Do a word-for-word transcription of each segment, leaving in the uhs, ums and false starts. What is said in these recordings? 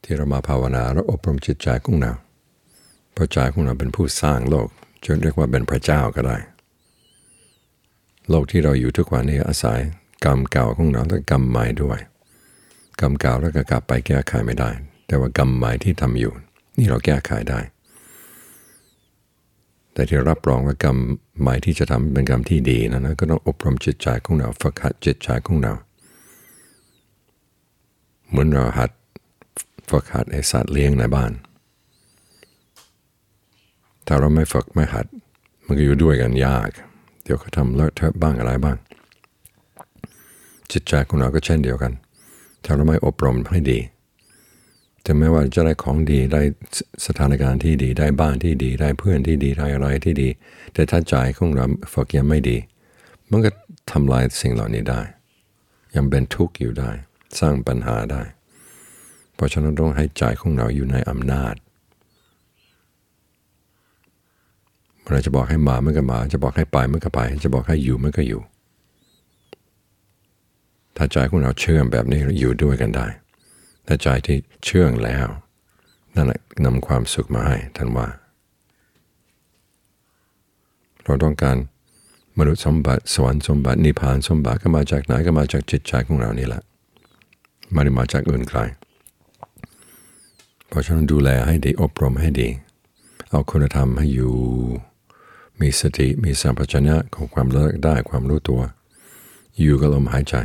ที่เรามาภาวนาและอบรมจิตใจของเราเพราะใจของเราเป็นผู้สร้างโลกจนเรียกว่าเป็นพระเจ้าก็ได้โลกที่เราอยู่ทุกวันนี้อาศัยกรรมเก่าของเราและกรรมใหม่ด้วยกรรมเก่าแล้วก็กลับไปแก้ไขไม่ได้แต่ว่ากรรมใหม่ที่ทำอยู่นี่เราแก้ไขได้แต่ที่รับรองว่ากรรมใหม่ที่จะทำเป็นกรรมที่ดีนะนะก็ต้องอบรมจิตใจของเราฝึกหัดจิตใจของเราเหมือนเราหัดฝึกหัดไอ้สัตว์เลี้ยงในบ้านถ้าเราไม่ฝึกไม่หัดมันก็อยู่ด้วยกันยากเดี๋ยวเขาทำเลอะเทอะบ้างอะไรบ้างจิตใจของเราก็เช่นเดียวกันถ้าเราไม่อบรมให้ดีถึงแม้ว่าจะได้ของดีได้สถานการณ์ที่ดีได้บ้านที่ดีได้เพื่อนที่ดีได้อะไรที่ดีแต่ถ้าใจของเราฝึกยังไม่ดีมันก็ทำลายสิ่งเหล่านี้ได้ยังเป็นทุกข์อยู่ได้สร้างปัญหาได้เพราะฉะนั้นต้องให้ใจของเราอยู่ในอำนาจเราจะบอกให้มามันก็มาจะบอกให้ไปมันก็ไปจะบอกให้อยู่มันก็อยู่ถ้าใจของเราเชื่อมแบบนี้อยู่ด้วยกันได้ถ้าใจที่เชื่องแล้วนั่นแหละนำความสุขมาให้ท่านว่าเราต้องการมนุษย์สมบัติสวรรค์สมบัตินิพพานสมบัติก็มาจากไหนก็มาจากจิตใจของเรานี่แหละไม่ได้มาจากอื่นไกลเพราะฉะนั้นดูแลให้ดีอบรมให้ดีเอาคุณธรรมให้อยู่มีสติมีสัมปชัญญะของความเลิกได้ความรู้ตัวอยู่กับลมหายใจ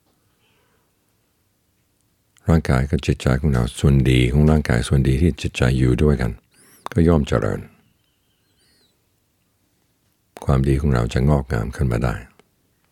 ร่างกายกับจิตใจของเราส่วนดีของร่างกายส่วนดีที่จิตใจอยู่ด้วยกันก็ย่อมเจริญความดีของเราจะงอกงามขึ้นมาได้